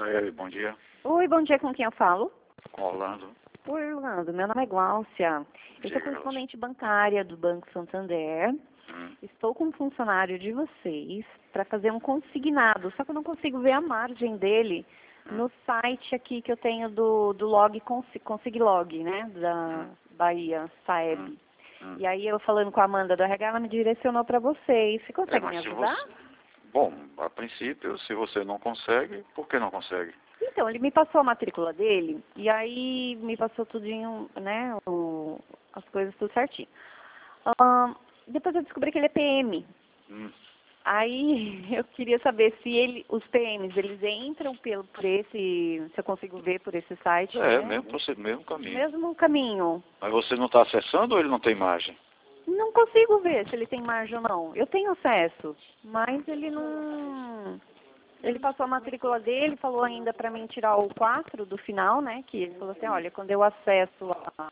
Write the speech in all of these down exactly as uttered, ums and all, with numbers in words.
Oi, bom dia. Oi, bom dia, com quem eu falo? Com Orlando. Oi, Orlando, meu nome é Gláucia. Eu sou Diga, correspondente bancária do Banco Santander. Hum. Estou com um funcionário de vocês para fazer um consignado, só que eu não consigo ver a margem dele Hum. no site aqui que eu tenho do, do log, Consi- Consiglog, né, da Hum. Bahia, Saeb. Hum. Hum. E aí eu falando com a Amanda do R H, ela me direcionou para vocês. Você É, consegue mas me se ajudar? você... Bom, a princípio, se você não consegue, por que não consegue? Então, ele me passou a matrícula dele, e aí me passou tudinho, né, o, as coisas tudo certinho. Ahn, depois eu descobri que ele é P M. Hum. Aí eu queria saber se ele, os P Ms, eles entram pelo, por esse, se eu consigo ver por esse site, É, né? mesmo, proce- mesmo caminho. Mesmo caminho. Mas você não está acessando ou ele não tem margem? Não consigo ver se ele tem margem ou não. Eu tenho acesso, mas ele não... Ele passou a matrícula dele, falou ainda para mim tirar o quatro do final, né? Que ele falou assim, olha, quando eu acesso a,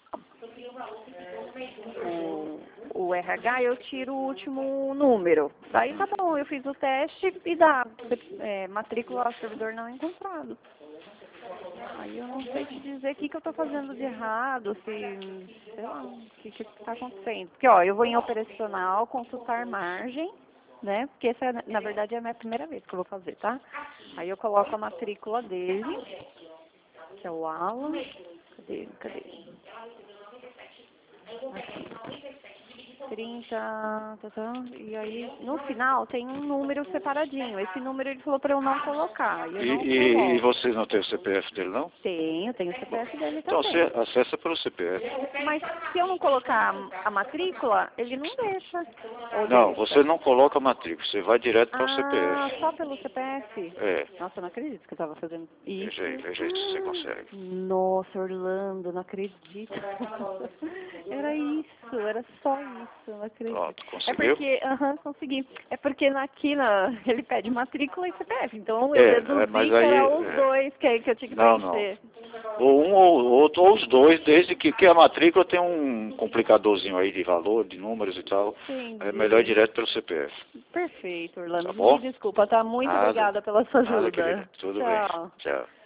o, o R H, eu tiro o último número. Daí tá bom, eu fiz o teste e dá é, matrícula servidor não encontrado. Aí eu não sei te dizer o que, que eu estou fazendo de errado, se, sei lá, o que que está acontecendo. Porque, ó, eu vou em operacional, consultar margem, né? Porque essa, é, na verdade, é a minha primeira vez que eu vou fazer, tá? Aí eu coloco a matrícula dele, que é o Alan. Cadê ele? Cadê ele? Aqui. trinta, tá, tá, e aí no final tem um número separadinho. Esse número ele falou para eu não colocar, e eu E, não e, e coloco. você não tem o C P F dele, não? Tenho, tenho o C P F dele Então também. você acessa pelo C P F. Mas se eu não colocar a a matrícula, ele não deixa. Ou Não, deixa? você não coloca a matrícula, você vai direto para o C P Ah, F. só pelo C P F? É, Nossa, eu não acredito que eu estava fazendo isso. veja aí, veja aí se você consegue. Nossa, Orlando, não acredito. Era isso, era só isso, não acredito. Pronto, É conseguiu? porque, aham, consegui. É porque aqui na, ele pede matrícula e C P F, então eu É, é, deduzi mas que aí... era os é, dois que, que eu tinha que Não, não. preencher. Ou um ou outro, ou os dois, desde que, que a matrícula tem um complicadorzinho aí de valor, de números e tal. É melhor ir Entendi. direto pelo C P F. Perfeito, Tá Orlando. Me bom? desculpa, tá? Muito Nada, obrigada pela sua nada, querida. ajuda. Tudo bem. Tchau. Tchau.